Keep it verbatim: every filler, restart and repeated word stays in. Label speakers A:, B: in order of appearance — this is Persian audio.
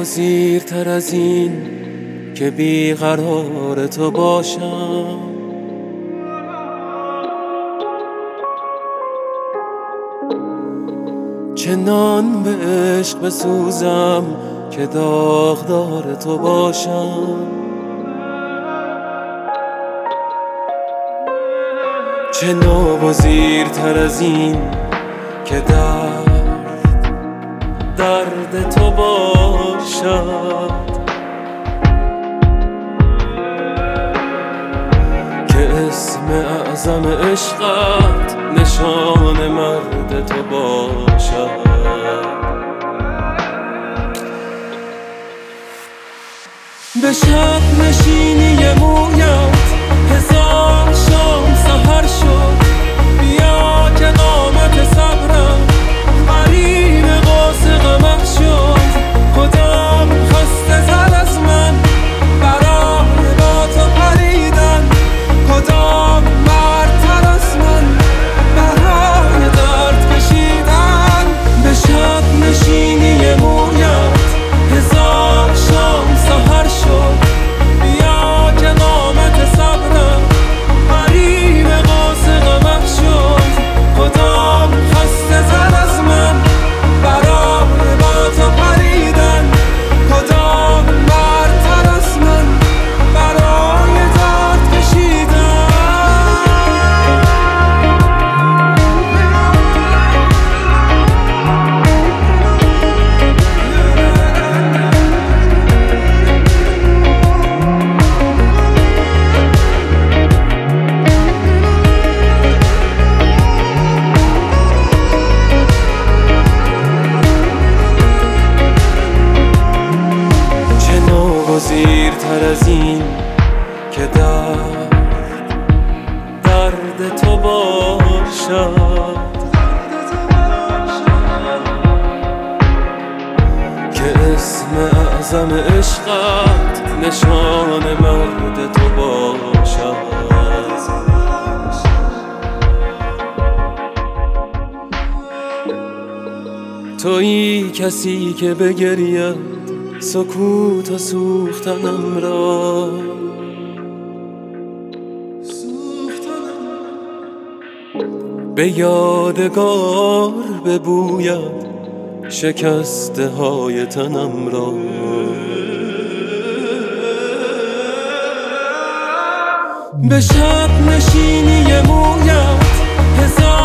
A: ناگزیرتر از این که بیقرار تو باشم، چنان به عشق بسوزم که داغدار تو باشم. چه ناگزیرتر از این که درد درد تو باشد، که اسم اعظم عشقت نشان مرد تو باشد. به شب نشینی مویت هزار شام سحر شد، بیا که قامت صبرم قریب قاس غمت شد. خودم خسته تر از من برای با تو پریدن، کدام مردتر از من برای درد کشیدن. به شب نشینی مویت هزار شام سحر شد، بیا که قامت صبرم قریب قاس غمت شد. کدام خسته تر از من برای با تو پریدن، کدام مردتر از من برای درد کشیدن. ناگزیرتر از این که درد درد تو باشد، که اسم اعظم عشقت نشان مرد تو باشد. تویی کسی که بگرید سکوت و سوختنم را، به یادگار ببوید شکسته های تنم را. به شب نشینی مویت هزار